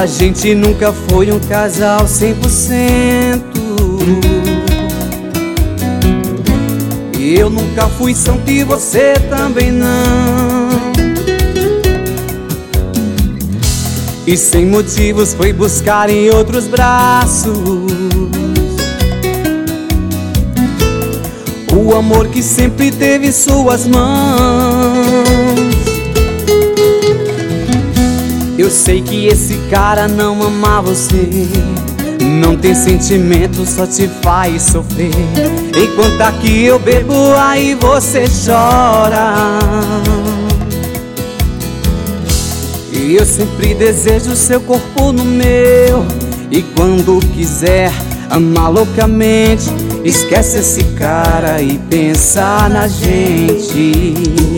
A gente nunca foi um casal 100%. E eu nunca fui santo e você também não. E sem motivos foi buscar em outros braços o amor que sempre teve em suas mãos. Eu sei que esse cara não ama você, não tem sentimento, só te faz sofrer. Enquanto aqui eu bebo, aí você chora. E eu sempre desejo seu corpo no meu. E quando quiser amar loucamente, esquece esse cara e pensa na gente.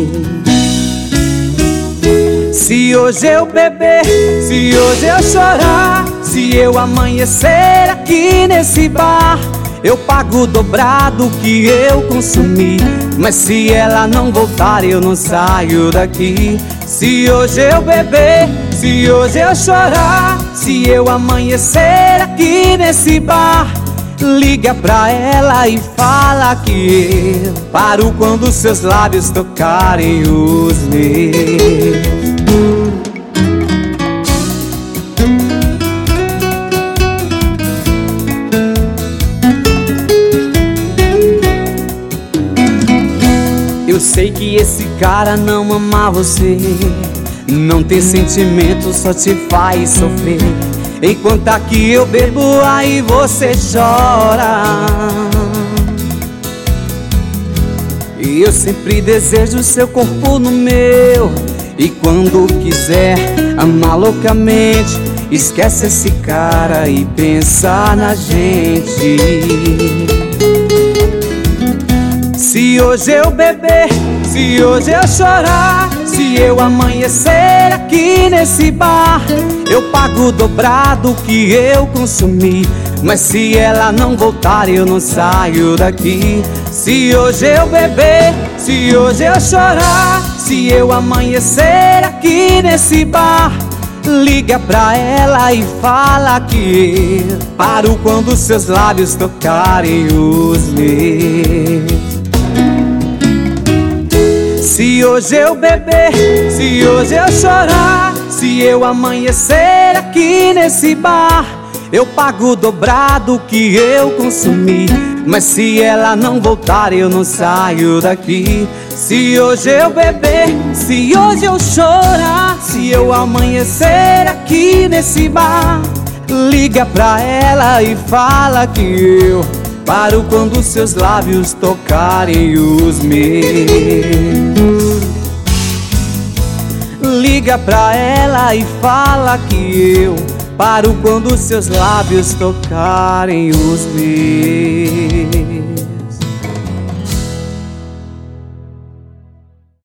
Se hoje eu beber, se hoje eu chorar, se eu amanhecer aqui nesse bar, eu pago dobrado que eu consumi. Mas se ela não voltar, eu não saio daqui. Se hoje eu beber, se hoje eu chorar, se eu amanhecer aqui nesse bar, liga pra ela e fala que eu paro quando seus lábios tocarem os meus. Eu sei que esse cara não ama você, não tem sentimento, só te faz sofrer. Enquanto aqui eu bebo, aí você chora. E eu sempre desejo seu corpo no meu. E quando quiser amar loucamente, esquece esse cara e pensa na gente. Se hoje eu beber, se hoje eu chorar, se eu amanhecer aqui nesse bar, eu pago dobrado que eu consumi. Mas se ela não voltar, eu não saio daqui. Se hoje eu beber, se hoje eu chorar, se eu amanhecer aqui nesse bar, liga pra ela e fala que eu paro quando seus lábios tocarem os meus. Se hoje eu beber, se hoje eu chorar, se eu amanhecer aqui nesse bar, eu pago dobrado que eu consumi. Mas se ela não voltar, eu não saio daqui. Se hoje eu beber, se hoje eu chorar, se eu amanhecer aqui nesse bar, liga pra ela e fala que eu paro quando seus lábios tocarem os meus. Liga pra ela e fala que eu paro quando seus lábios tocarem os meus.